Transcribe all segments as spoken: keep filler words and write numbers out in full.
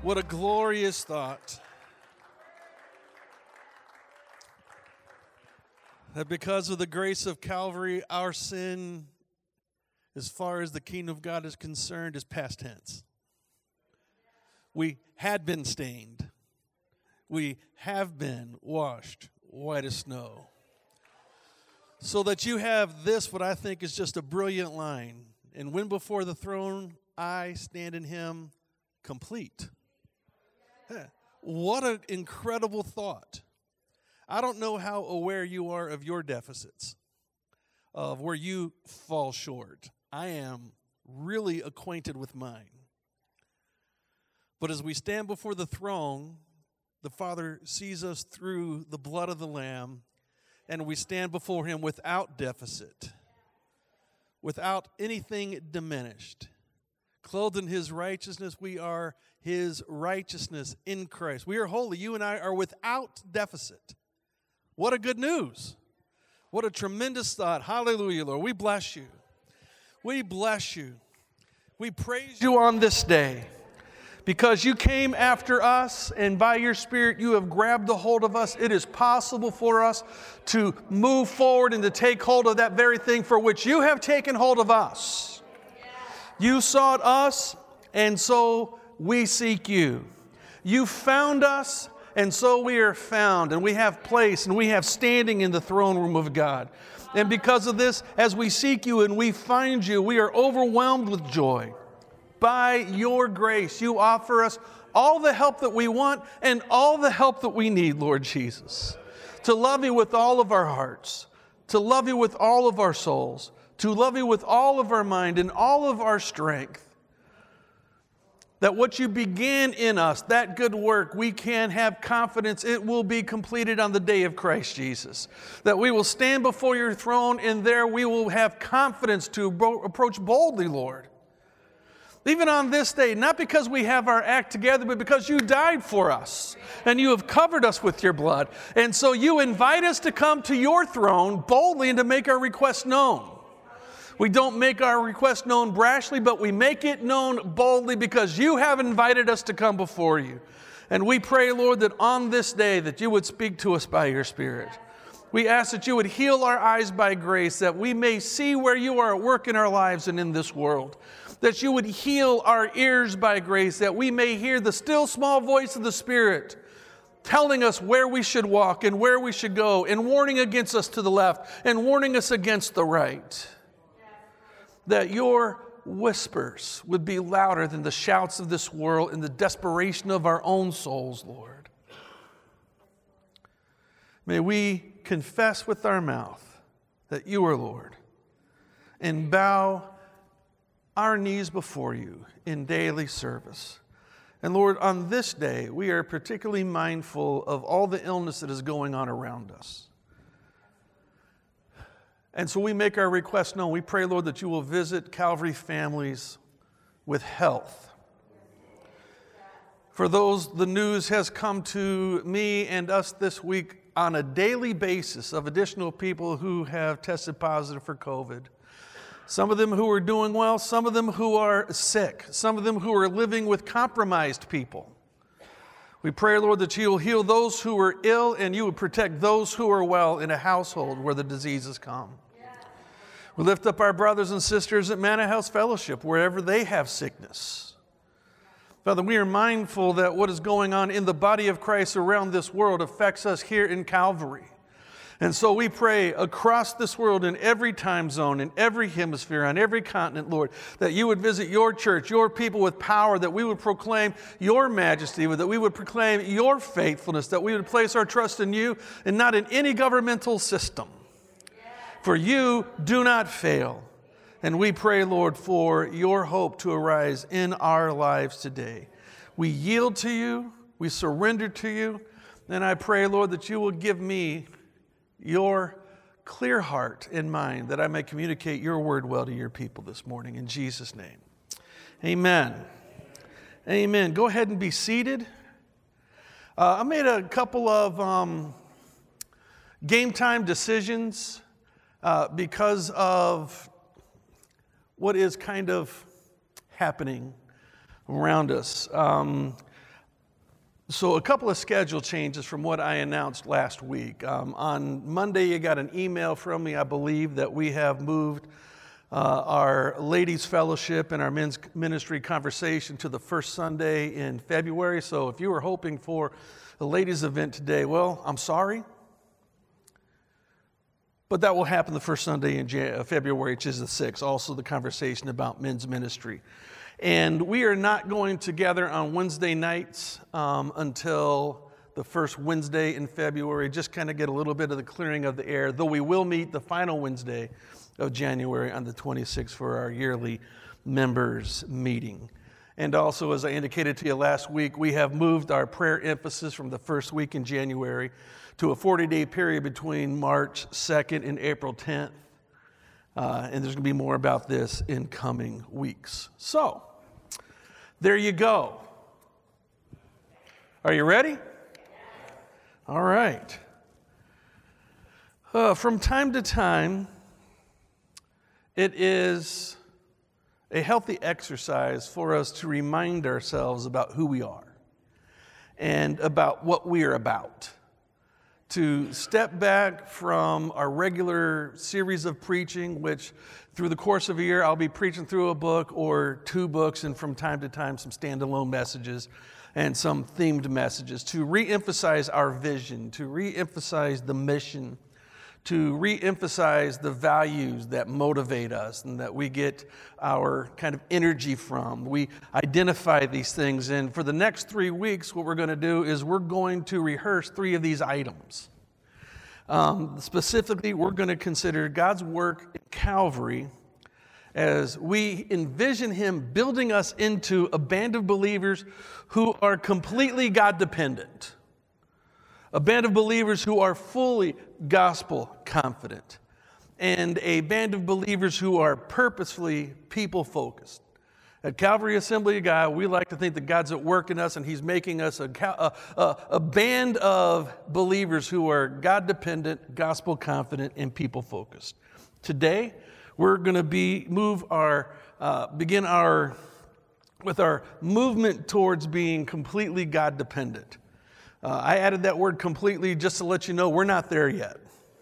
What a glorious thought. That because of the grace of Calvary, our sin, as far as the kingdom of God is concerned, is past tense. We had been stained. We have been washed white as snow. So that you have this, what I think is just a brilliant line. And when before the throne, I stand in him complete. What an incredible thought. I don't know how aware you are of your deficits, of where you fall short. I am really acquainted with mine. But as we stand before the throne, the Father sees us through the blood of the Lamb, and we stand before him without deficit, without anything diminished. Clothed in his righteousness, we are his righteousness in Christ. We are holy. You and I are without deficit. What a good news. What a tremendous thought. Hallelujah, Lord. We bless you. We bless you. We praise you on this day because you came after us, and by your Spirit you have grabbed the hold of us. It is possible for us to move forward and to take hold of that very thing for which you have taken hold of us. You sought us, and so we seek you. You found us, and so we are found, and we have place, and we have standing in the throne room of God. And because of this, as we seek you and we find you, we are overwhelmed with joy. By your grace, you offer us all the help that we want and all the help that we need, Lord Jesus. To love you with all of our hearts, to love you with all of our souls, to love you with all of our mind and all of our strength. That what you began in us, that good work, we can have confidence it will be completed on the day of Christ Jesus. That we will stand before your throne, and there we will have confidence to approach boldly, Lord. Even on this day, not because we have our act together, but because you died for us and you have covered us with your blood. And so you invite us to come to your throne boldly and to make our requests known. We don't make our request known brashly, but we make it known boldly because you have invited us to come before you. And we pray, Lord, that on this day that you would speak to us by your Spirit. We ask that you would heal our eyes by grace, that we may see where you are at work in our lives and in this world. That you would heal our ears by grace, that we may hear the still small voice of the Spirit telling us where we should walk and where we should go, and warning against us to the left and warning us against the right. That your whispers would be louder than the shouts of this world and the desperation of our own souls, Lord. May we confess with our mouth that you are Lord and bow our knees before you in daily service. And Lord, on this day, we are particularly mindful of all the illness that is going on around us. And so we make our request known. We pray, Lord, that you will visit Calvary families with health. For those, the news has come to me and us this week on a daily basis of additional people who have tested positive for COVID. Some of them who are doing well, some of them who are sick, some of them who are living with compromised people. We pray, Lord, that you will heal those who are ill and you would protect those who are well in a household where the diseases come. We lift up our brothers and sisters at Manna House Fellowship, wherever they have sickness. Father, we are mindful that what is going on in the body of Christ around this world affects us here in Calvary. And so we pray across this world, in every time zone, in every hemisphere, on every continent, Lord, that you would visit your church, your people with power, that we would proclaim your majesty, that we would proclaim your faithfulness, that we would place our trust in you and not in any governmental system. For you do not fail. And we pray, Lord, for your hope to arise in our lives today. We yield to you. We surrender to you. And I pray, Lord, that you will give me your clear heart and mind, that I may communicate your word well to your people this morning. In Jesus' name, amen. Amen. Go ahead and be seated. Uh, I made a couple of um, game time decisions uh, because of what is kind of happening around us. Um, So a couple of schedule changes from what I announced last week. Um, on Monday, you got an email from me, I believe, that we have moved uh, our ladies' fellowship and our men's ministry conversation to the first Sunday in February. So if you were hoping for a ladies' event today, well, I'm sorry. But that will happen the first Sunday in Jan- February, which is the sixth. Also the conversation about men's ministry. And we are not going to gather on Wednesday nights um, until the first Wednesday in February, just kind of get a little bit of the clearing of the air, though we will meet the final Wednesday of January on the twenty-sixth for our yearly members meeting. And also, as I indicated to you last week, we have moved our prayer emphasis from the first week in January to a forty-day period between March second and April tenth. Uh, and there's going to be more about this in coming weeks. So, there you go. Are you ready? All right. Uh, from time to time, it is a healthy exercise for us to remind ourselves about who we are and about what we are about. To step back from our regular series of preaching, which through the course of a year, I'll be preaching through a book or two books, and from time to time, some standalone messages and some themed messages, to reemphasize our vision, to reemphasize the mission, to reemphasize the values that motivate us and that we get our kind of energy from. We identify these things, and for the next three weeks, what we're going to do is we're going to rehearse three of these items. Um, specifically, we're going to consider God's work at Calvary as we envision Him building us into a band of believers who are completely God-dependent. A band of believers who are fully gospel confident, and a band of believers who are purposefully people focused. At Calvary Assembly of God, we like to think that God's at work in us and He's making us a, a, a, a band of believers who are God dependent, gospel confident, and people focused. Today, we're going to be move our uh, begin our with our movement towards being completely God dependent. Uh, I added that word completely just to let you know we're not there yet.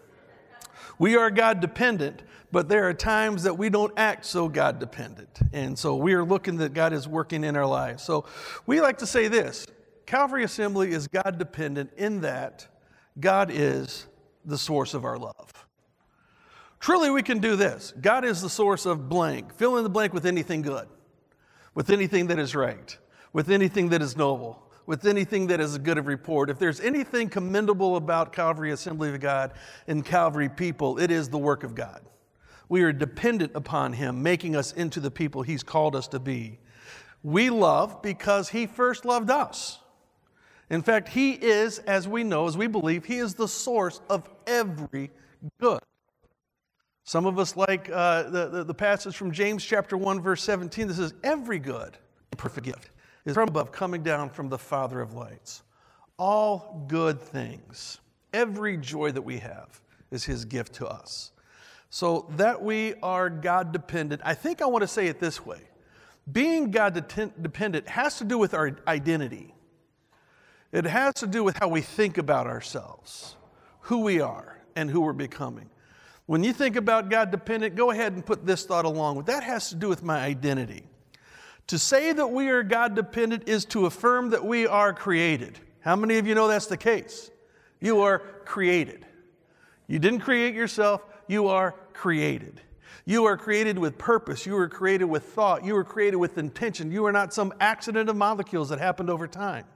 We are God dependent, but there are times that we don't act so God dependent. And so we are looking that God is working in our lives. So we like to say this: Calvary Assembly is God dependent in that God is the source of our love. Truly, we can do this. God is the source of blank. Fill in the blank with anything good, with anything that is right, with anything that is noble, with anything that is a good of report. If there's anything commendable about Calvary Assembly of God and Calvary people, it is the work of God. We are dependent upon Him, making us into the people He's called us to be. We love because He first loved us. In fact, He is, as we know, as we believe, He is the source of every good. Some of us like uh, the, the, the passage from James chapter one, verse seventeen, that says, every good and perfect gift is from above, coming down from the Father of lights. All good things, every joy that we have is His gift to us. So that we are God dependent, I think I want to say it this way. Being God dependent has to do with our identity. It has to do with how we think about ourselves, who we are, and who we're becoming. When you think about God dependent, go ahead and put this thought along with that. Has to do with my identity. To say that we are God dependent is to affirm that we are created. How many of you know that's the case? You are created. You didn't create yourself, you are created. You are created with purpose. You are created with thought. You are created with intention. You are not some accident of molecules that happened over time.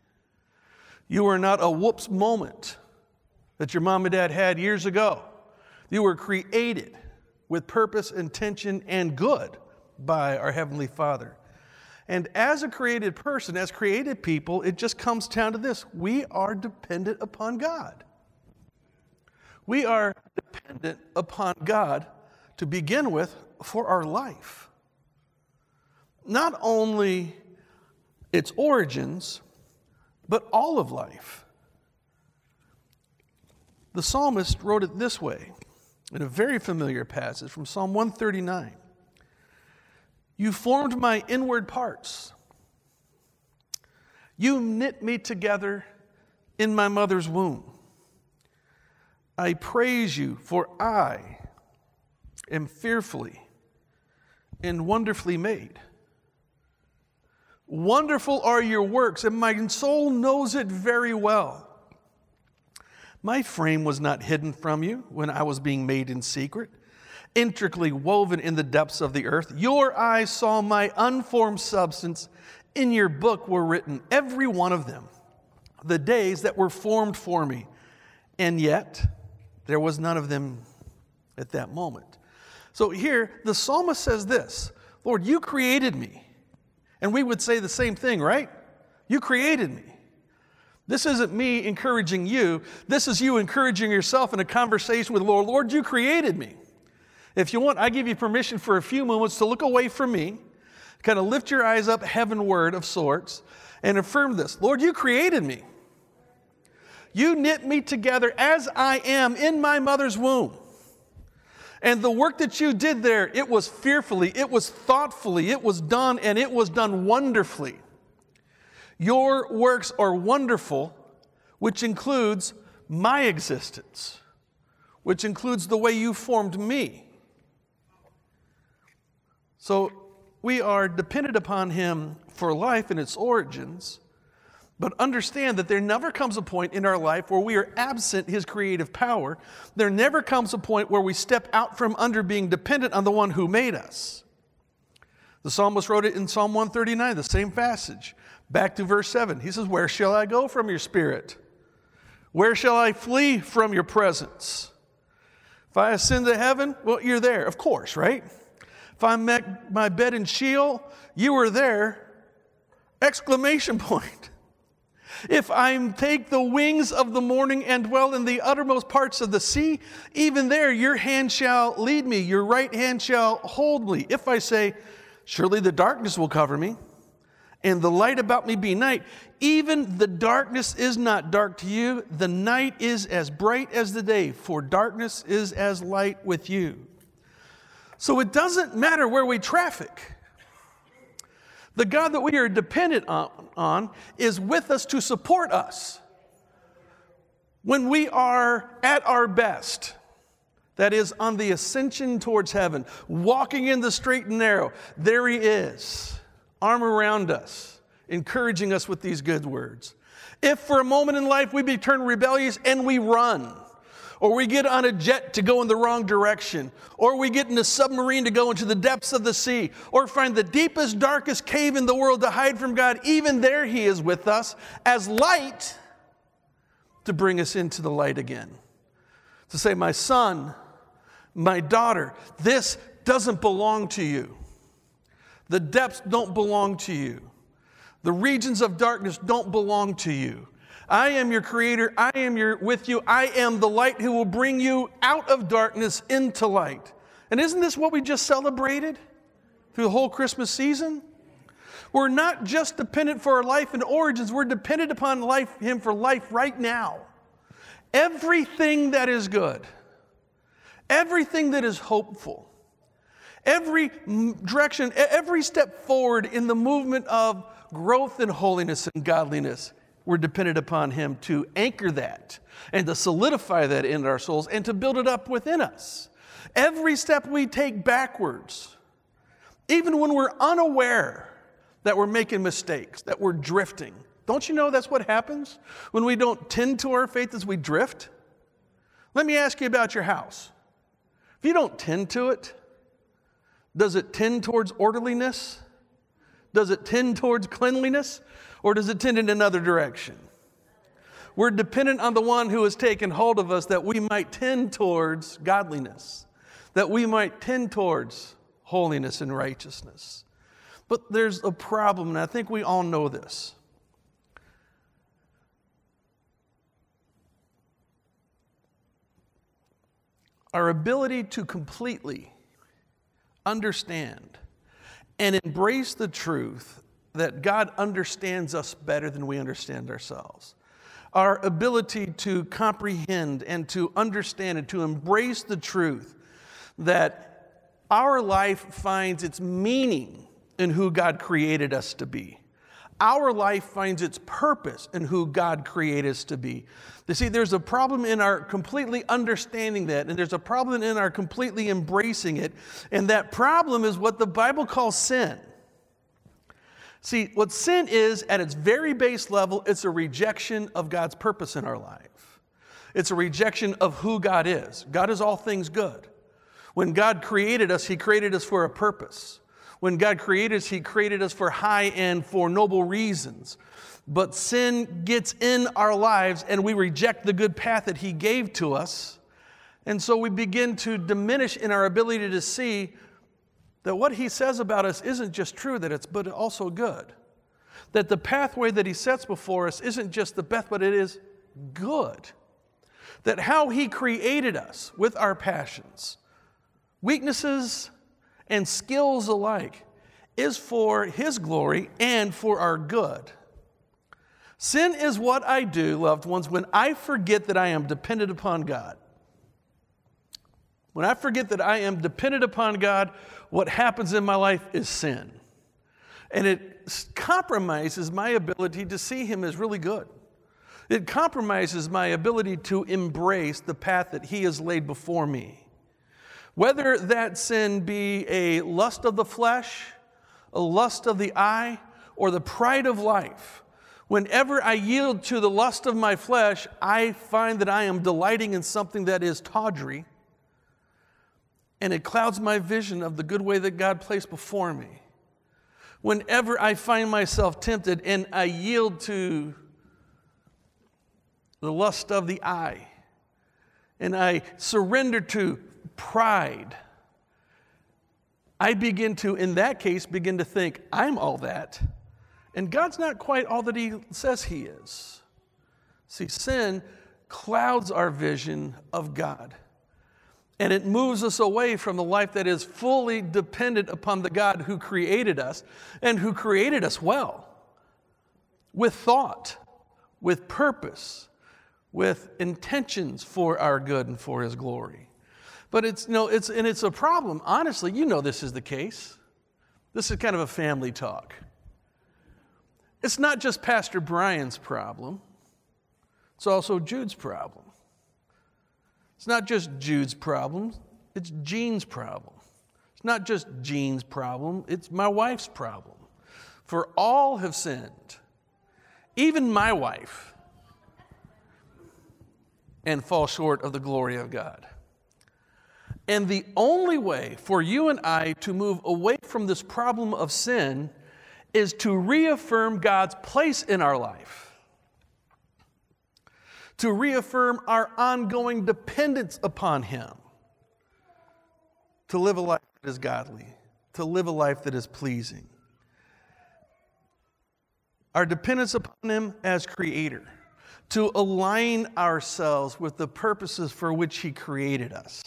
You are not a whoops moment that your mom and dad had years ago. You were created with purpose, intention, and good by our Heavenly Father. And as a created person, as created people, it just comes down to this. We are dependent upon God. We are dependent upon God to begin with for our life. Not only its origins, but all of life. The psalmist wrote it this way in a very familiar passage from Psalm one thirty-nine. You formed my inward parts. You knit me together in my mother's womb. I praise you, for I am fearfully and wonderfully made. Wonderful are your works, and my soul knows it very well. My frame was not hidden from you when I was being made in secret, intricately woven in the depths of the earth. Your eyes saw my unformed substance. In your book were written, every one of them, the days that were formed for me. And yet, there was none of them at that moment. So here, the psalmist says this, Lord, you created me. And we would say the same thing, right? You created me. This isn't me encouraging you. This is you encouraging yourself in a conversation with the Lord. Lord, you created me. If you want, I give you permission for a few moments to look away from me, kind of lift your eyes up heavenward of sorts, and affirm this. Lord, you created me. You knit me together as I am in my mother's womb. And the work that you did there, it was fearfully, it was thoughtfully, it was done, and it was done wonderfully. Your works are wonderful, which includes my existence, which includes the way you formed me. So we are dependent upon him for life and its origins, but understand that there never comes a point in our life where we are absent his creative power. There never comes a point where we step out from under being dependent on the one who made us. The psalmist wrote it in Psalm one thirty-nine, the same passage. Back to verse seven. He says, where shall I go from your spirit? Where shall I flee from your presence? If I ascend to heaven, well, you're there, of course, right? If I make my bed in Sheol, you were there. Exclamation point. If I take the wings of the morning and dwell in the uttermost parts of the sea, even there your hand shall lead me, your right hand shall hold me. If I say, surely the darkness will cover me, and the light about me be night, even the darkness is not dark to you. The night is as bright as the day, for darkness is as light with you. So it doesn't matter where we traffic. The God that we are dependent on, on is with us to support us. When we are at our best, that is on the ascension towards heaven, walking in the straight and narrow, there he is, arm around us, encouraging us with these good words. If for a moment in life we be turned rebellious and we run, or we get on a jet to go in the wrong direction, or we get in a submarine to go into the depths of the sea, or find the deepest, darkest cave in the world to hide from God, even there he is with us as light to bring us into the light again. To say, my son, my daughter, this doesn't belong to you. The depths don't belong to you. The regions of darkness don't belong to you. I am your creator. I am your, with you. I am the light who will bring you out of darkness into light. And isn't this what we just celebrated through the whole Christmas season? We're not just dependent for our life and origins. We're dependent upon life, him for life right now. Everything that is good, everything that is hopeful, every direction, every step forward in the movement of growth and holiness and godliness, we're dependent upon him to anchor that and to solidify that in our souls and to build it up within us. Every step we take backwards, even when we're unaware that we're making mistakes, that we're drifting. Don't you know that's what happens when we don't tend to our faith as we drift? Let me ask you about your house. If you don't tend to it, does it tend towards orderliness? Does it tend towards cleanliness? Or does it tend in another direction? We're dependent on the one who has taken hold of us that we might tend towards godliness, that we might tend towards holiness and righteousness. But there's a problem, and I think we all know this. Our ability to completely understand and embrace the truth that God understands us better than we understand ourselves. Our ability to comprehend and to understand and to embrace the truth that our life finds its meaning in who God created us to be. our life finds its purpose in who God created us to be. You see, there's a problem in our completely understanding that, and there's a problem in our completely embracing it, and that problem is what the Bible calls sin. See, what sin is, at its very base level, it's a rejection of God's purpose in our life. It's a rejection of who God is. God is all things good. When God created us, He created us for a purpose. When God created us, He created us for high and for noble reasons. But sin gets in our lives and we reject the good path that He gave to us. And so we begin to diminish in our ability to see that what He says about us isn't just true, that it's but also good. That the pathway that He sets before us isn't just the best, but it is good. That how He created us with our passions, weaknesses, and skills alike is for His glory and for our good. Sin is what I do, loved ones, when I forget that I am dependent upon God. When I forget that I am dependent upon God, what happens in my life is sin. And it compromises my ability to see Him as really good. It compromises my ability to embrace the path that He has laid before me. Whether that sin be a lust of the flesh, a lust of the eye, or the pride of life, whenever I yield to the lust of my flesh, I find that I am delighting in something that is tawdry, and it clouds my vision of the good way that God placed before me. Whenever I find myself tempted and I yield to the lust of the eye, and I surrender to pride, I begin to, in that case, begin to think, I'm all that. And God's not quite all that He says He is. See, sin clouds our vision of God. And it moves us away from the life that is fully dependent upon the God who created us and who created us well, with thought, with purpose, with intentions for our good and for His glory. But it's, you know, it's, and it's a problem. Honestly, you know this is the case. This is kind of a family talk. It's not just Pastor Brian's problem. It's also Jude's problem. It's not just Jude's problem. It's Jean's problem. It's not just Jean's problem. It's my wife's problem. For all have sinned, even my wife, and fall short of the glory of God. And the only way for you and I to move away from this problem of sin is to reaffirm God's place in our life. To reaffirm our ongoing dependence upon Him. To live a life that is godly. To live a life that is pleasing. Our dependence upon Him as Creator. To align ourselves with the purposes for which He created us.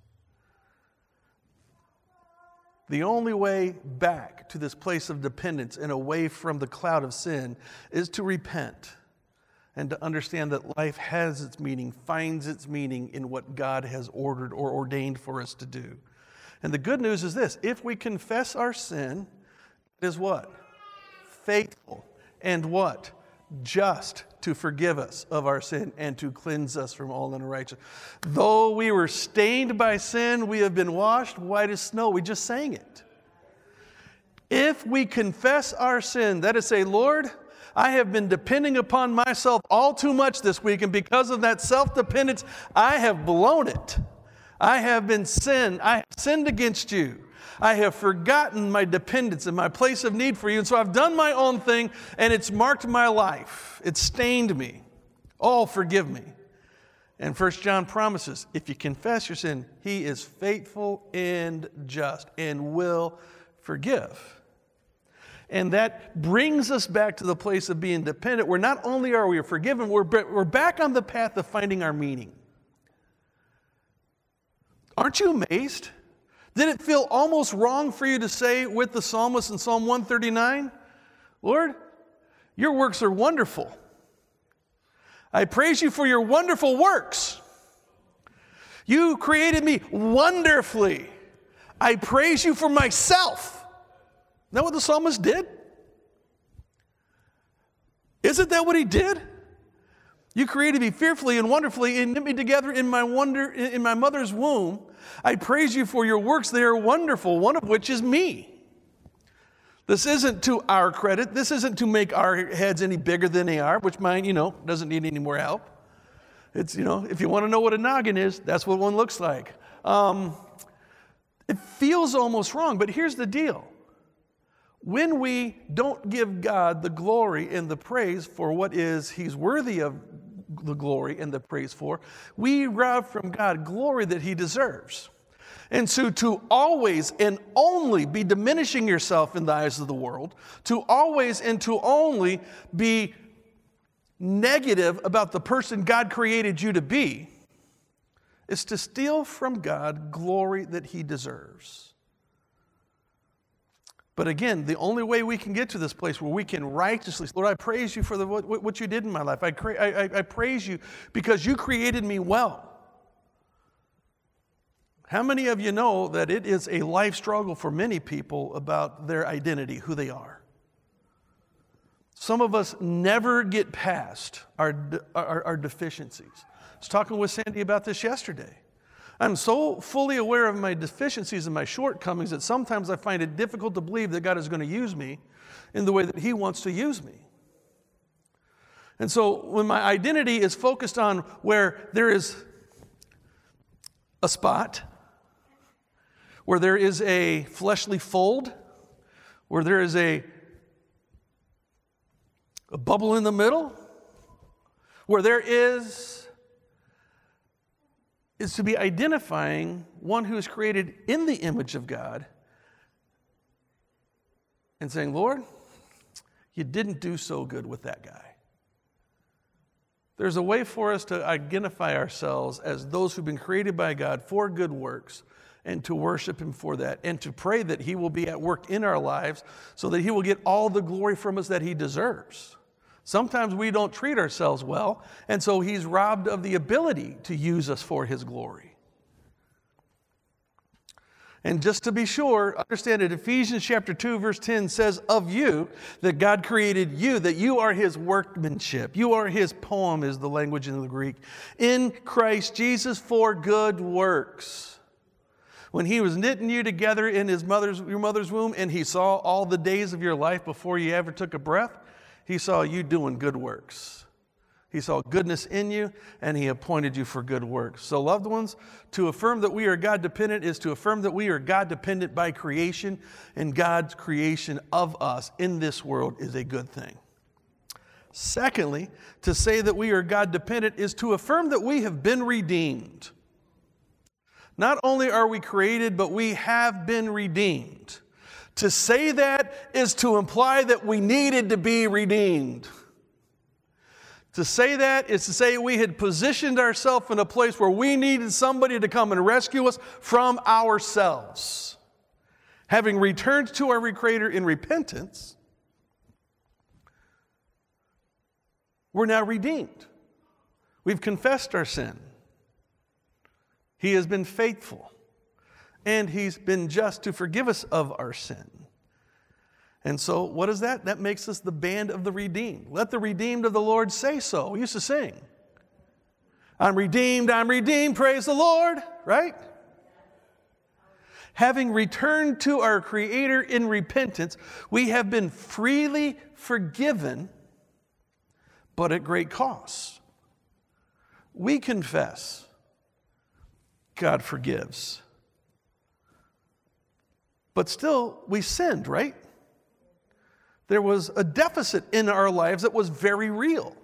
The only way back to this place of dependence and away from the cloud of sin is to repent and to understand that life has its meaning, finds its meaning in what God has ordered or ordained for us to do. And the good news is this: if we confess our sin, it is what? Faithful and what? Just to forgive us of our sin and to cleanse us from all unrighteousness. Though we were stained by sin, we have been washed white as snow. We just sang it. If we confess our sin, that is, say, Lord, I have been depending upon myself all too much this week, and because of that self-dependence, I have blown it. I have been sinned. I have sinned against you. I have forgotten my dependence and my place of need for you. And so I've done my own thing, and it's marked my life. It's stained me. Oh, forgive me. And First John promises, if you confess your sin, He is faithful and just and will forgive. And that brings us back to the place of being dependent, where not only are we forgiven, we're, we're back on the path of finding our meaning. Aren't you amazed? Did it feel almost wrong for you to say with the psalmist in Psalm one thirty-nine, Lord, your works are wonderful. I praise you for your wonderful works. You created me wonderfully. I praise you for myself. Isn't that what the psalmist did? Isn't that what he did? You created me fearfully and wonderfully and knit me together in my wonder in my mother's womb. I praise you for your works. They are wonderful, one of which is me. This isn't to our credit. This isn't to make our heads any bigger than they are, which mine, you know, doesn't need any more help. It's, you know, if you want to know what a noggin is, that's what one looks like. Um, it feels almost wrong, but here's the deal. When we don't give God the glory and the praise for what is He's worthy of the glory and the praise for, we rob from God glory that He deserves. And so to always and only be diminishing yourself in the eyes of the world, to always and to only be negative about the person God created you to be, is to steal from God glory that He deserves. But again, the only way we can get to this place where we can righteously, Lord, I praise you for the, what, what you did in my life. I, I, I praise you because you created me well. How many of you know that it is a life struggle for many people about their identity, who they are? Some of us never get past our, our, our deficiencies. I was talking with Sandy about this yesterday. I'm so fully aware of my deficiencies and my shortcomings that sometimes I find it difficult to believe that God is going to use me in the way that He wants to use me. And so when my identity is focused on where there is a spot, where there is a fleshly fold, where there is a, a bubble in the middle, where there is is to be identifying one who is created in the image of God and saying, Lord, you didn't do so good with that guy. There's a way for us to identify ourselves as those who've been created by God for good works and to worship Him for that and to pray that He will be at work in our lives so that He will get all the glory from us that He deserves. Sometimes we don't treat ourselves well, and so He's robbed of the ability to use us for His glory. And just to be sure, understand that Ephesians chapter two, verse ten says of you that God created you, that you are His workmanship. You are His poem, is the language in the Greek, in Christ Jesus for good works. When He was knitting you together in his mother's, your mother's womb, and He saw all the days of your life before you ever took a breath, He saw you doing good works. He saw goodness in you, and He appointed you for good works. So, loved ones, to affirm that we are God-dependent is to affirm that we are God-dependent by creation, and God's creation of us in this world is a good thing. Secondly, to say that we are God-dependent is to affirm that we have been redeemed. Not only are we created, but we have been redeemed. To say that is to imply that we needed to be redeemed. To say that is to say we had positioned ourselves in a place where we needed somebody to come and rescue us from ourselves. Having returned to our Creator in repentance, we're now redeemed. We've confessed our sin. He has been faithful. And He's been just to forgive us of our sin. And so, what is that? That makes us the band of the redeemed. Let the redeemed of the Lord say so. We used to sing. I'm redeemed, I'm redeemed, praise the Lord, right? Having returned to our Creator in repentance, we have been freely forgiven, but at great cost. We confess, God forgives. But still, we sinned, right? There was a deficit in our lives that was very real.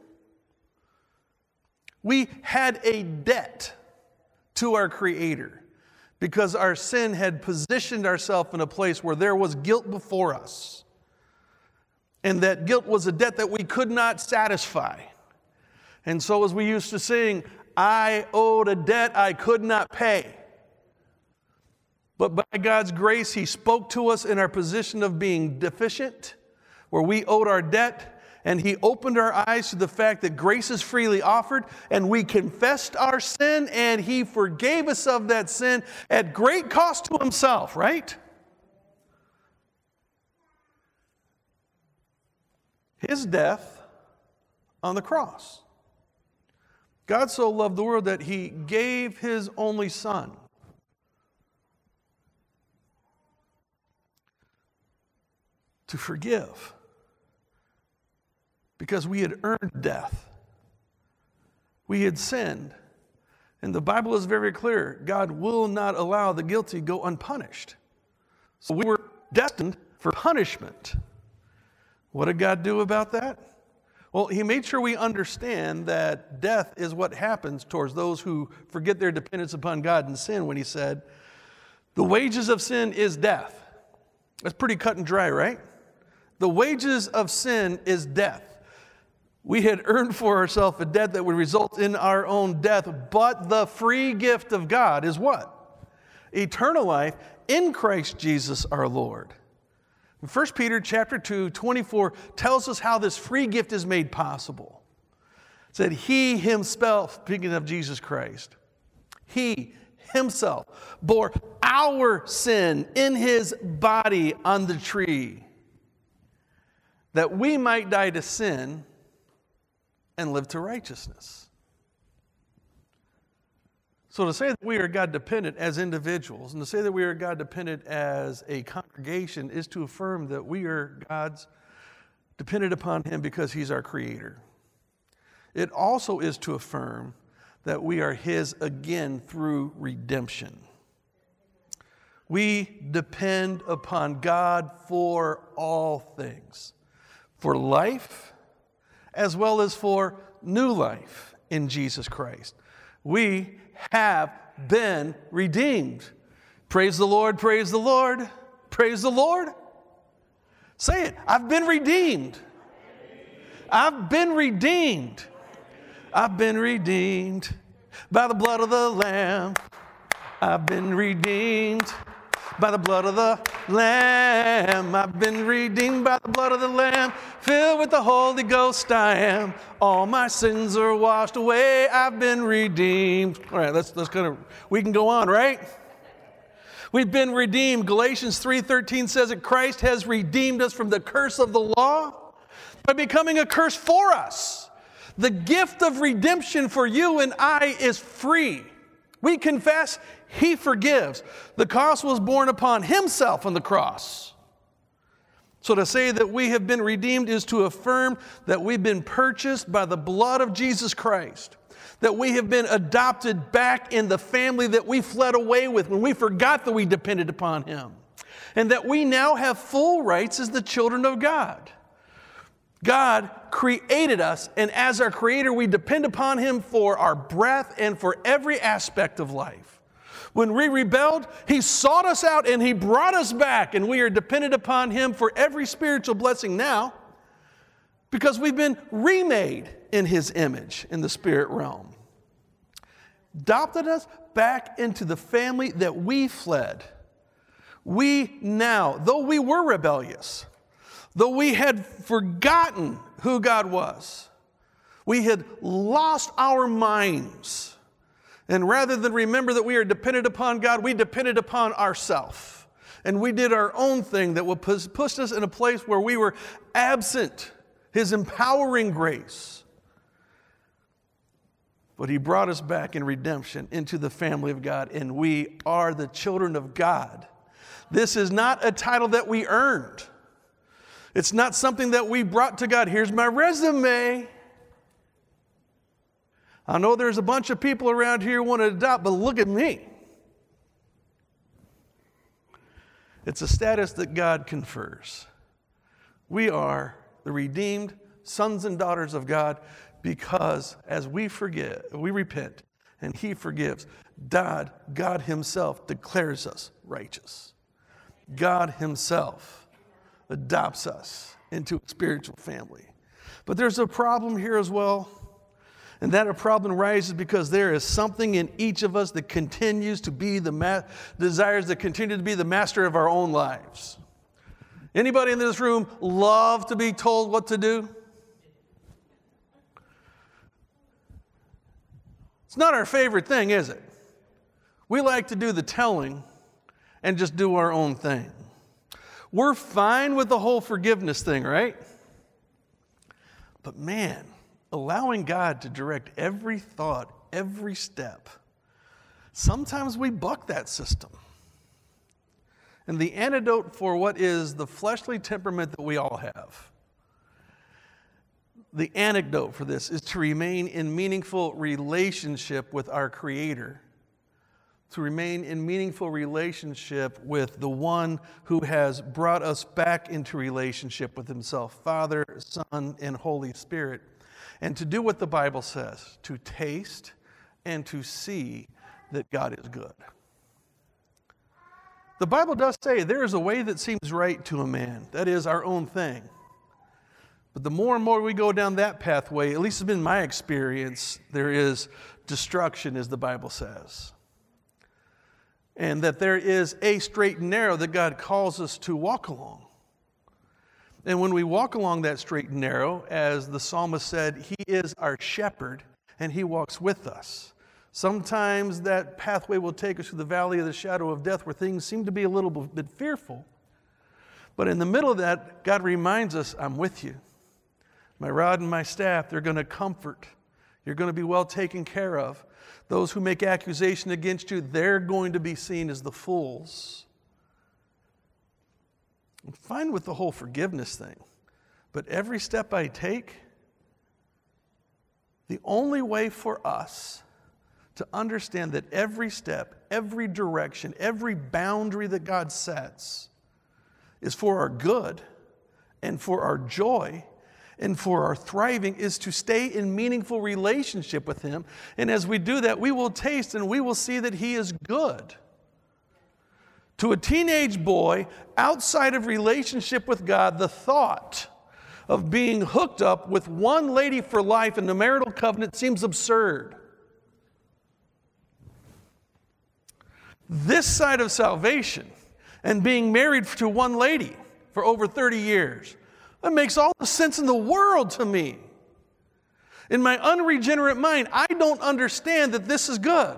We had a debt to our Creator because our sin had positioned ourselves in a place where there was guilt before us. And that guilt was a debt that we could not satisfy. And so as we used to sing, I owed a debt I could not pay. But by God's grace, He spoke to us in our position of being deficient, where we owed our debt, and He opened our eyes to the fact that grace is freely offered, and we confessed our sin, and He forgave us of that sin at great cost to Himself, right? His death on the cross. God so loved the world that he gave his only son. To forgive. Because we had earned death. We had sinned. And the Bible is very clear. God will not allow the guilty go unpunished. So we were destined for punishment. What did God do about that? Well, he made sure we understand that death is what happens towards those who forget their dependence upon God and sin when he said, the wages of sin is death. That's pretty cut and dry, right? The wages of sin is death. We had earned for ourselves a debt that would result in our own death, but the free gift of God is what? Eternal life in Christ Jesus our Lord. First Peter chapter two, twenty-four tells us how this free gift is made possible. It said, he himself, speaking of Jesus Christ, he himself bore our sin in his body on the tree, that we might die to sin and live to righteousness. So to say that we are God dependent as individuals and to say that we are God dependent as a congregation is to affirm that we are God's dependent upon him because he's our creator. It also is to affirm that we are his again through redemption. We depend upon God for all things, for life as well as for new life in Jesus Christ. We have been redeemed. Praise the Lord, praise the Lord, praise the Lord. Say it. I've been redeemed. I've been redeemed. I've been redeemed by the blood of the Lamb. I've been redeemed by the blood of the Lamb. I've been redeemed by the blood of the Lamb. Filled with the Holy Ghost I am. All my sins are washed away. I've been redeemed. All right, let's, let's kind of, we can go on, right? We've been redeemed. Galatians three thirteen says that Christ has redeemed us from the curse of the law by becoming a curse for us. The gift of redemption for you and I is free. We confess, he forgives. The cost was borne upon himself on the cross. So to say that we have been redeemed is to affirm that we've been purchased by the blood of Jesus Christ, that we have been adopted back in the family that we fled away with when we forgot that we depended upon him, and that we now have full rights as the children of God. God created us, and as our creator, we depend upon him for our breath and for every aspect of life. When we rebelled, he sought us out and he brought us back, and we are dependent upon him for every spiritual blessing now because we've been remade in his image in the spirit realm. Adopted us back into the family that we fled. We now, though we were rebellious, though we had forgotten who God was, we had lost our minds. And rather than remember that we are dependent upon God, we depended upon ourselves. And we did our own thing that would push us in a place where we were absent his empowering grace. But he brought us back in redemption into the family of God, and we are the children of God. This is not a title that we earned. It's not something that we brought to God. Here's my resume. I know there's a bunch of people around here who want to adopt, but look at me. It's a status that God confers. We are the redeemed sons and daughters of God because as we forget, we repent and he forgives, God, God himself declares us righteous. God himself adopts us into a spiritual family. But there's a problem here as well. And that a problem rises because there is something in each of us that continues to be the ma- desires that continue to be the master of our own lives. Anybody in this room love to be told what to do? It's not our favorite thing, is it? We like to do the telling and just do our own thing. We're fine with the whole forgiveness thing, right? But man, allowing God to direct every thought, every step, sometimes we buck that system. And the antidote for what is the fleshly temperament that we all have, the antidote for this is to remain in meaningful relationship with our Creator, to remain in meaningful relationship with the one who has brought us back into relationship with Himself, Father, Son, and Holy Spirit, and to do what the Bible says, to taste and to see that God is good. The Bible does say there is a way that seems right to a man. That is our own thing. But the more and more we go down that pathway, at least it's been my experience, there is destruction, as the Bible says. And that there is a straight and narrow that God calls us to walk along. And when we walk along that straight and narrow, as the psalmist said, He is our shepherd and He walks with us. Sometimes that pathway will take us through the valley of the shadow of death where things seem to be a little bit fearful. But in the middle of that, God reminds us, I'm with you. My rod and my staff, they're going to comfort. You're going to be well taken care of. Those who make accusation against you, they're going to be seen as the fools. I'm fine with the whole forgiveness thing. But every step I take, the only way for us to understand that every step, every direction, every boundary that God sets is for our good and for our joy and for our thriving is to stay in meaningful relationship with Him. And as we do that, we will taste and we will see that He is good. To a teenage boy, outside of relationship with God, the thought of being hooked up with one lady for life in the marital covenant seems absurd. This side of salvation and being married to one lady for over thirty years, that makes all the sense in the world to me. In my unregenerate mind, I don't understand that this is good.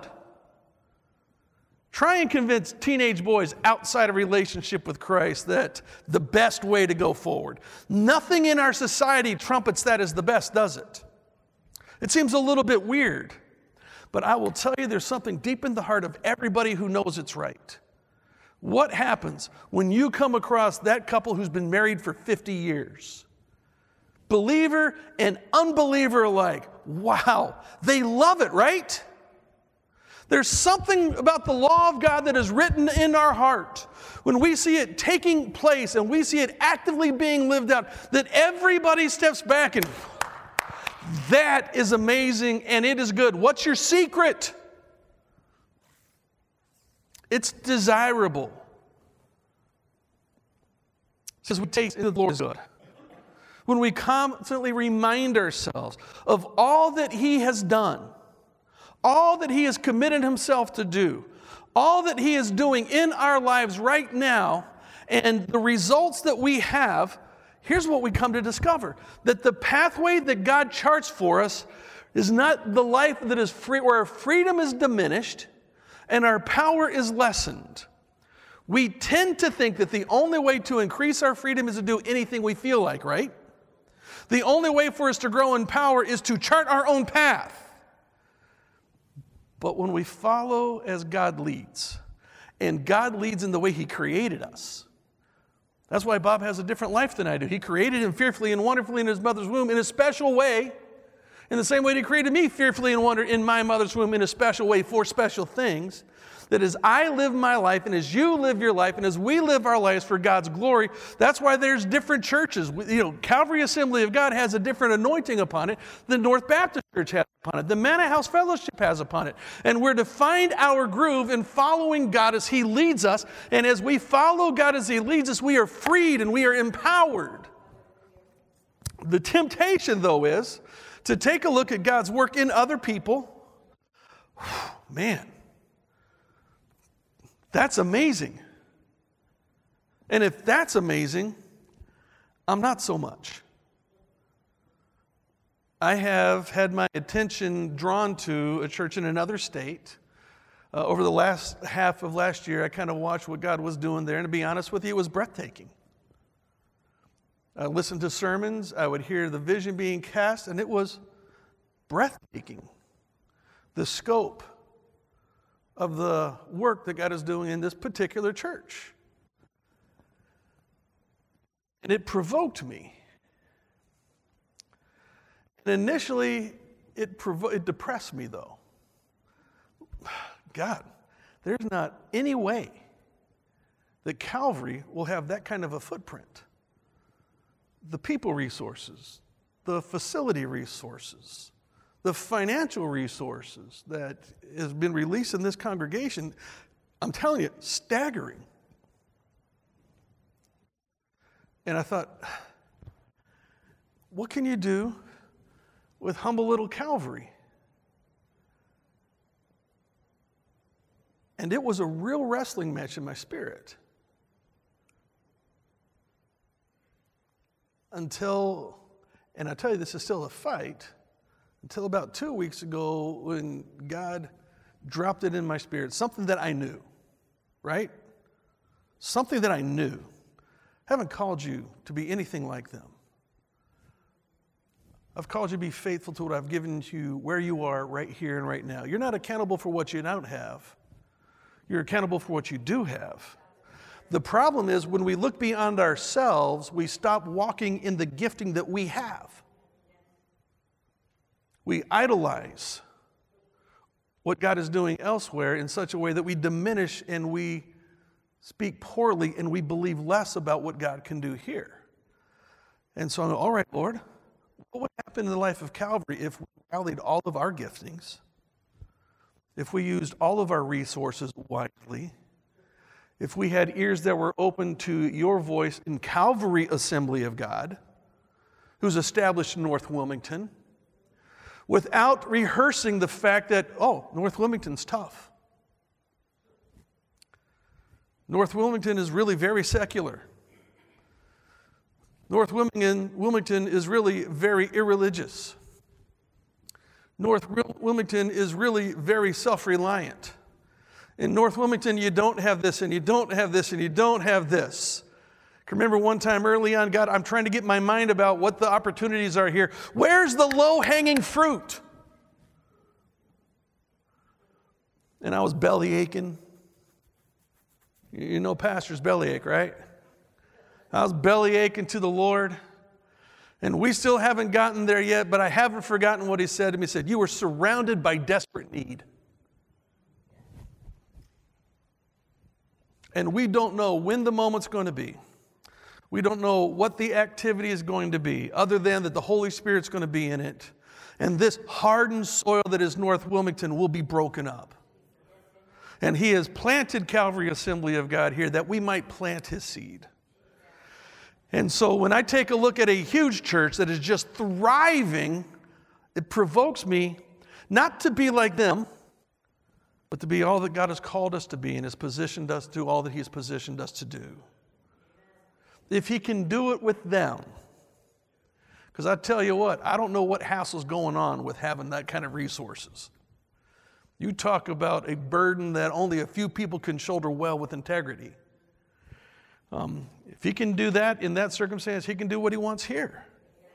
Try and convince teenage boys outside of relationship with Christ that the best way to go forward. Nothing in our society trumpets that as the best, does it? It seems a little bit weird. But I will tell you there's something deep in the heart of everybody who knows it's right. What happens when you come across that couple who's been married for fifty years? Believer and unbeliever alike. Wow, they love it, right? There's something about the law of God that is written in our heart. When we see it taking place and we see it actively being lived out, that everybody steps back and that is amazing and it is good. What's your secret? It's desirable. It says we taste the Lord is good. When we constantly remind ourselves of all that He has done, all that He has committed Himself to do, all that He is doing in our lives right now, and the results that we have, here's what we come to discover. That the pathway that God charts for us is not the life that is free, where our freedom is diminished and our power is lessened. We tend to think that the only way to increase our freedom is to do anything we feel like, right? The only way for us to grow in power is to chart our own path. But when we follow as God leads, and God leads in the way He created us, that's why Bob has a different life than I do. He created him fearfully and wonderfully in his mother's womb in a special way, in the same way He created me fearfully and wonderfully in my mother's womb in a special way for special things. That as I live my life and as you live your life and as we live our lives for God's glory, that's why there's different churches. You know, Calvary Assembly of God has a different anointing upon it than North Baptist Church has upon it. The Manna House Fellowship has upon it. And we're to find our groove in following God as He leads us. And as we follow God as He leads us, we are freed and we are empowered. The temptation, though, is to take a look at God's work in other people. Man. That's amazing. And if that's amazing, I'm not so much. I have had my attention drawn to a church in another state. Uh, over the last half of last year, I kind of watched what God was doing there, and to be honest with you, it was breathtaking. I listened to sermons, I would hear the vision being cast, and it was breathtaking, the scope of the work that God is doing in this particular church. And it provoked me. And initially, it, provo- it depressed me, though. God, there's not any way that Calvary will have that kind of a footprint. The people resources, the facility resources, the financial resources that has been released in this congregation, I'm telling you, staggering. And I thought, what can you do with humble little Calvary? And it was a real wrestling match in my spirit. Until, and I tell you, this is still a fight, until about two weeks ago when God dropped it in my spirit, something that I knew, right? Something that I knew. I haven't called you to be anything like them. I've called you to be faithful to what I've given you where you are right here and right now. You're not accountable for what you don't have. You're accountable for what you do have. The problem is when we look beyond ourselves, we stop walking in the gifting that we have. We idolize what God is doing elsewhere in such a way that we diminish and we speak poorly and we believe less about what God can do here. And so I'm like, all right, Lord, what would happen in the life of Calvary if we rallied all of our giftings, if we used all of our resources wisely, if we had ears that were open to your voice in Calvary Assembly of God, who's established in North Wilmington, without rehearsing the fact that, oh, North Wilmington's tough. North Wilmington is really very secular. North Wilmington, Wilmington is really very irreligious. North Wilmington is really very self-reliant. In North Wilmington, you don't have this, and you don't have this, and you don't have this. I can remember one time early on, God, I'm trying to get my mind about what the opportunities are here. Where's the low-hanging fruit? And I was belly aching. You know pastor's bellyache, right? I was belly aching to the Lord. And we still haven't gotten there yet, but I haven't forgotten what he said to me. He said, you were surrounded by desperate need. And we don't know when the moment's going to be. We don't know what the activity is going to be, other than that the Holy Spirit's going to be in it. And this hardened soil that is North Wilmington will be broken up. And he has planted Calvary Assembly of God here that we might plant his seed. And so when I take a look at a huge church that is just thriving, it provokes me not to be like them, but to be all that God has called us to be and has positioned us to do all that he has positioned us to do. If he can do it with them, because I tell you what, I don't know what hassle's going on with having that kind of resources. You talk about a burden that only a few people can shoulder well with integrity. Um, if he can do that in that circumstance, he can do what he wants here.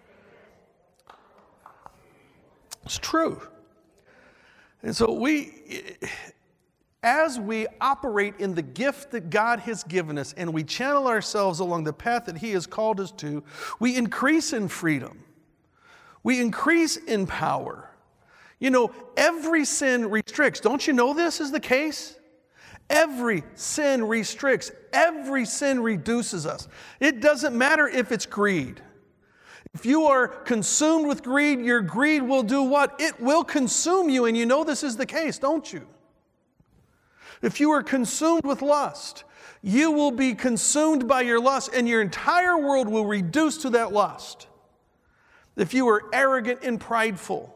It's true. And so we, as we operate in the gift that God has given us and we channel ourselves along the path that he has called us to, we increase in freedom. We increase in power. You know, every sin restricts. Don't you know this is the case? Every sin restricts. Every sin reduces us. It doesn't matter if it's greed. If you are consumed with greed, your greed will do what? It will consume you, and you know this is the case, don't you? If you are consumed with lust, you will be consumed by your lust, and your entire world will reduce to that lust. If you are arrogant and prideful,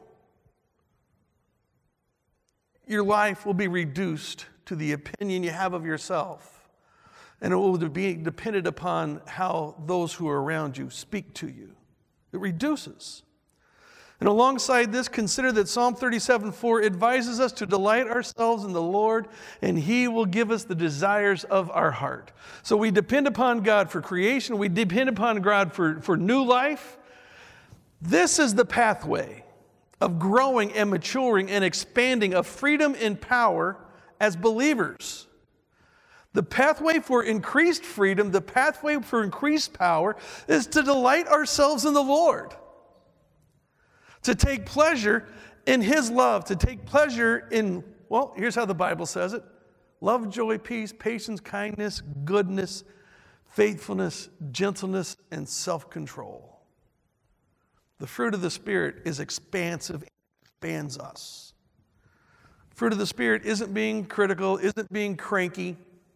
your life will be reduced to the opinion you have of yourself. And it will be dependent upon how those who are around you speak to you. It reduces. And alongside this, consider that Psalm thirty-seven four advises us to delight ourselves in the Lord, and he will give us the desires of our heart. So we depend upon God for creation. We depend upon God for, for new life. This is the pathway of growing and maturing and expanding, of freedom and power as believers. The pathway for increased freedom, the pathway for increased power is to delight ourselves in the Lord, to take pleasure in His love, to take pleasure in, well, here's how the Bible says it: love, joy, peace, patience, kindness, goodness, faithfulness, gentleness, and self-control. The fruit of the Spirit is expansive, expands us. Fruit of the Spirit isn't being critical, isn't being cranky,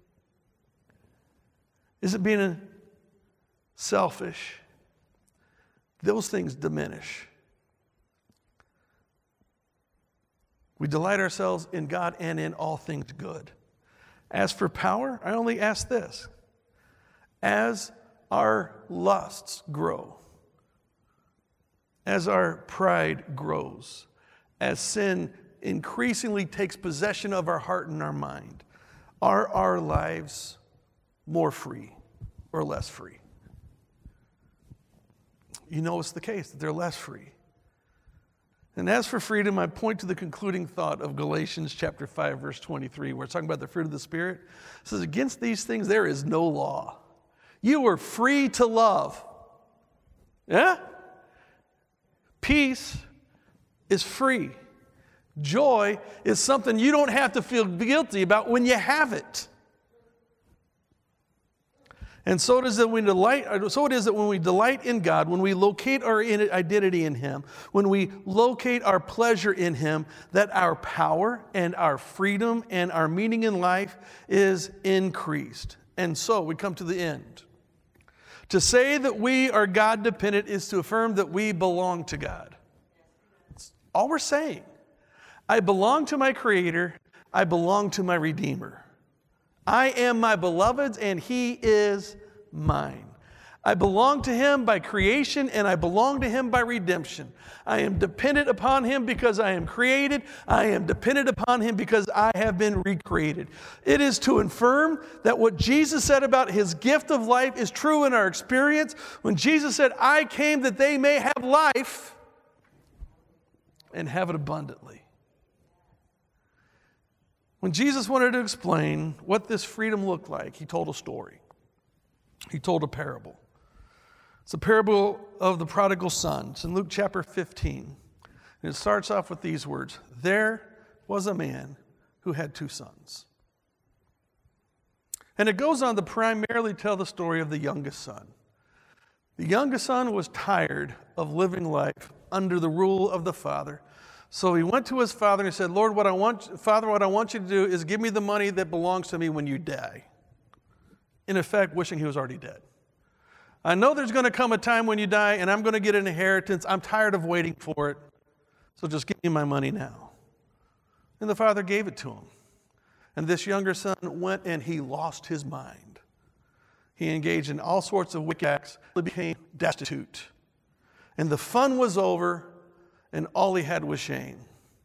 isn't being selfish. Those things diminish. We delight ourselves in God and in all things good. As for power, I only ask this: as our lusts grow, as our pride grows, as sin increasingly takes possession of our heart and our mind, are our lives more free or less free? You know it's the case that they're less free. And as for freedom, I point to the concluding thought of Galatians chapter five, verse twenty-three, where it's talking about the fruit of the Spirit. It says, against these things there is no law. You are free to love. Yeah? Peace is free. Joy is something you don't have to feel guilty about when you have it. And so it is that we delight, so it is that when we delight in God, when we locate our identity in Him, when we locate our pleasure in Him, that our power and our freedom and our meaning in life is increased. And so we come to the end. To say that we are God dependent is to affirm that we belong to God. That's all we're saying. I belong to my Creator. I belong to my Redeemer. I am my beloved's and He is mine. I belong to Him by creation and I belong to Him by redemption. I am dependent upon Him because I am created. I am dependent upon Him because I have been recreated. It is to affirm that what Jesus said about His gift of life is true in our experience. When Jesus said, I came that they may have life and have it abundantly. When Jesus wanted to explain what this freedom looked like, He told a story. He told a parable. It's a parable of the prodigal son. It's in Luke chapter fifteen. And it starts off with these words: there was a man who had two sons. And it goes on to primarily tell the story of the youngest son. The youngest son was tired of living life under the rule of the father. So he went to his father and he said, Lord, what I want, Father, what I want you to do is give me the money that belongs to me when you die. In effect, wishing he was already dead. I know there's going to come a time when you die and I'm going to get an inheritance. I'm tired of waiting for it. So just give me my money now. And the father gave it to him. And this younger son went and he lost his mind. He engaged in all sorts of wicked acts. He became destitute. And the fun was over. And all he had was shame.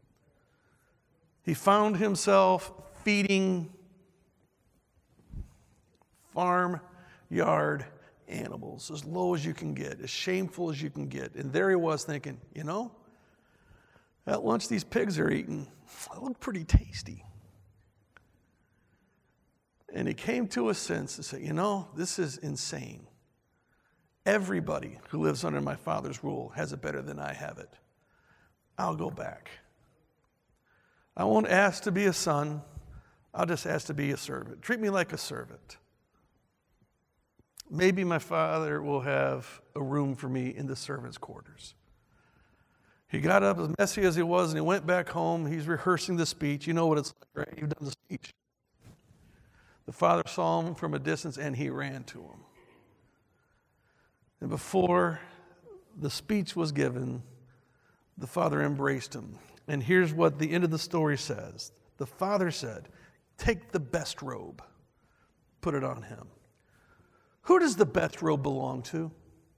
He found himself feeding farmyard animals, as low as you can get, as shameful as you can get. And there he was thinking, you know, that lunch these pigs are eating, it looked pretty tasty. And he came to a sense and said, you know, this is insane. Everybody who lives under my father's rule has it better than I have it. I'll go back. I won't ask to be a son. I'll just ask to be a servant. Treat me like a servant. Maybe my father will have a room for me in the servants' quarters. He got up as messy as he was and he went back home. He's rehearsing the speech. You know what it's like, right? You've done the speech. The father saw him from a distance and he ran to him. And before the speech was given, the father embraced him. And here's what the end of the story says. The father said, take the best robe, put it on him. Who does the best robe belong to?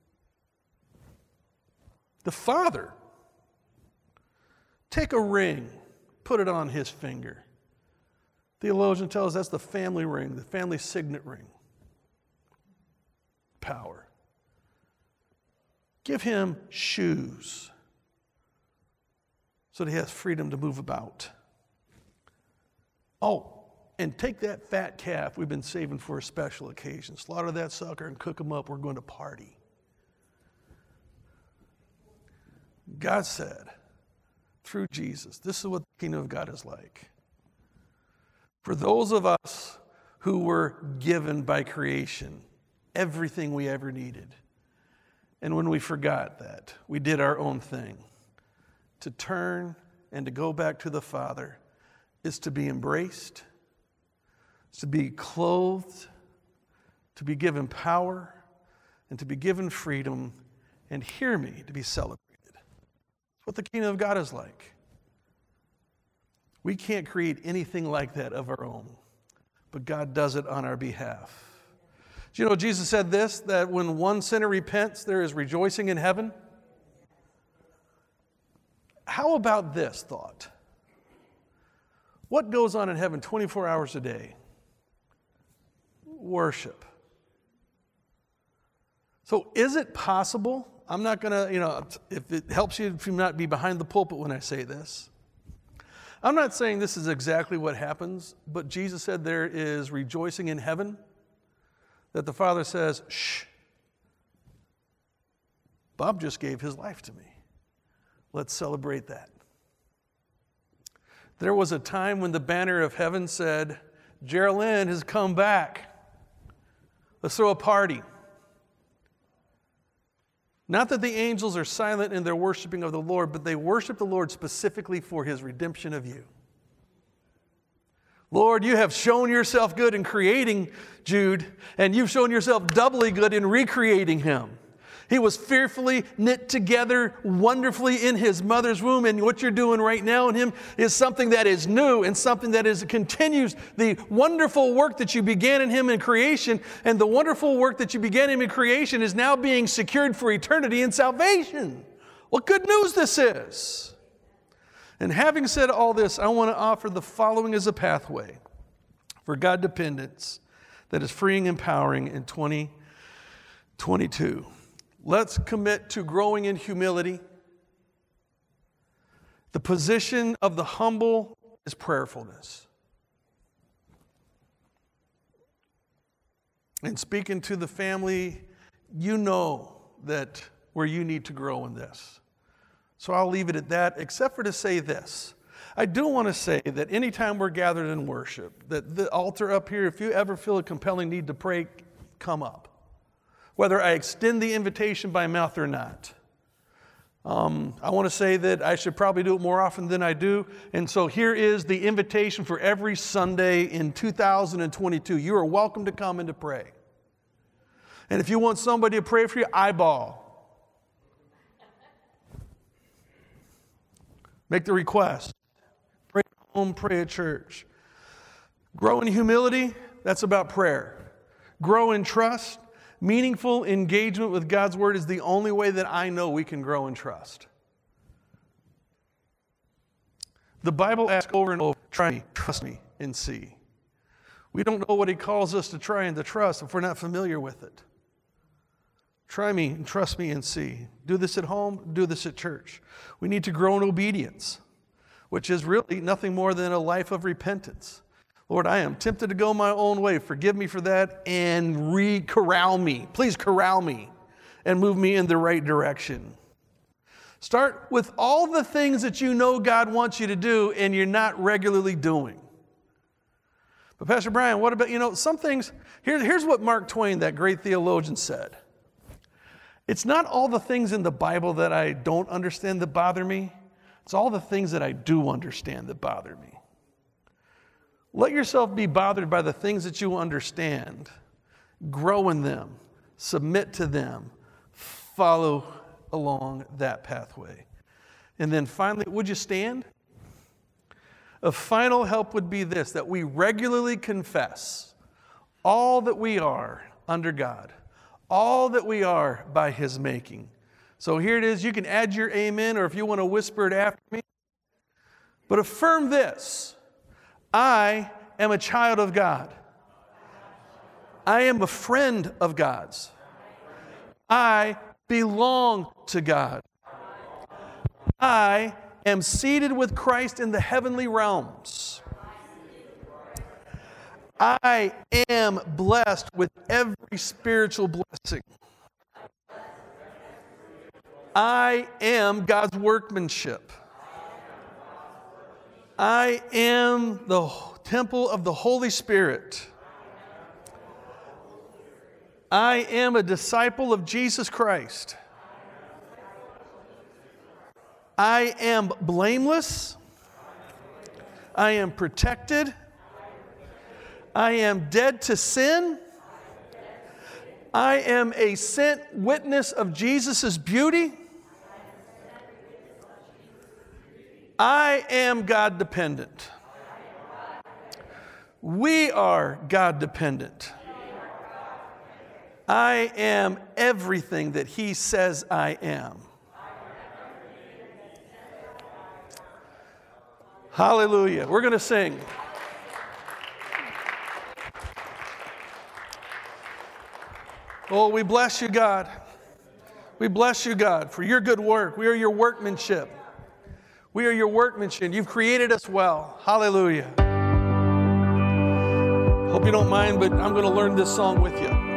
The father. Take a ring, put it on his finger. Theologian tells us that's the family ring, the family signet ring. Power. Give him shoes. so that he has freedom to move about. Oh, and take that fat calf we've been saving for a special occasion. Slaughter that sucker and cook him up. We're going to party. God said, through Jesus, this is what the kingdom of God is like. For those of us who were given by creation everything we ever needed, and when we forgot that, we did our own thing, to turn and to go back to the Father is to be embraced, to be clothed, to be given power, and to be given freedom, and hear me, to be celebrated. That's what the kingdom of God is like. We can't create anything like that of our own, but God does it on our behalf. Do you know Jesus said this, that when one sinner repents, there is rejoicing in heaven? How about this thought? What goes on in heaven twenty-four hours a day? Worship. So is it possible? I'm not going to, you know, if it helps you to not be behind the pulpit when I say this. I'm not saying this is exactly what happens, but Jesus said there is rejoicing in heaven, that the Father says, shh, Bob just gave his life to me. Let's celebrate that. There was a time when the banner of heaven said, Geraldine has come back. Let's throw a party. Not that the angels are silent in their worshiping of the Lord, but they worship the Lord specifically for his redemption of you. Lord, you have shown yourself good in creating Jude, and you've shown yourself doubly good in recreating him. He was fearfully knit together wonderfully in his mother's womb, and what you're doing right now in him is something that is new and something that is continues the wonderful work that you began in him in creation, and the wonderful work that you began in him in creation is now being secured for eternity in salvation. What good news this is! And having said all this, I want to offer the following as a pathway for God dependence that is freeing and empowering in twenty twenty-two. Let's commit to growing in humility. The position of the humble is prayerfulness. And speaking to the family, you know that where you need to grow in this. So I'll leave it at that, except for to say this. I do want to say that anytime we're gathered in worship, that the altar up here, if you ever feel a compelling need to pray, come up. Whether I extend the invitation by mouth or not. Um, I want to say that I should probably do it more often than I do. And so here is the invitation for every Sunday in two thousand twenty-two. You are welcome to come and to pray. And if you want somebody to pray for you, eyeball. Make the request. Pray at home, pray at church. Grow in humility, that's about prayer. Grow in trust. Meaningful engagement with God's Word is the only way that I know we can grow in trust. The Bible asks over and over, try me, trust me, and see. We don't know what He calls us to try and to trust if we're not familiar with it. Try me and trust me and see. Do this at home, do this at church. We need to grow in obedience, which is really nothing more than a life of repentance. Lord, I am tempted to go my own way. Forgive me for that and re-corral me. Please corral me and move me in the right direction. Start with all the things that you know God wants you to do and you're not regularly doing. But Pastor Brian, what about, you know, some things, here, here's what Mark Twain, that great theologian, said. It's not all the things in the Bible that I don't understand that bother me. It's all the things that I do understand that bother me. Let yourself be bothered by the things that you understand. Grow in them. Submit to them. Follow along that pathway. And then finally, would you stand? A final help would be this, that we regularly confess all that we are under God, all that we are by His making. So here it is. You can add your amen, or if you want to whisper it after me. But affirm this. I am a child of God. I am a friend of God's. I belong to God. I am seated with Christ in the heavenly realms. I am blessed with every spiritual blessing. I am God's workmanship. I am the temple of the Holy Spirit. I am a disciple of Jesus Christ. I am blameless. I am protected. I am dead to sin. I am a sent witness of Jesus' beauty. I am God dependent. We are God dependent. I am everything that He says I am. Hallelujah. We're going to sing. Oh, we bless you, God. We bless you, God, for your good work. We are your workmanship. We are your workmanship. You've created us well. Hallelujah. Hope you don't mind, but I'm going to learn this song with you.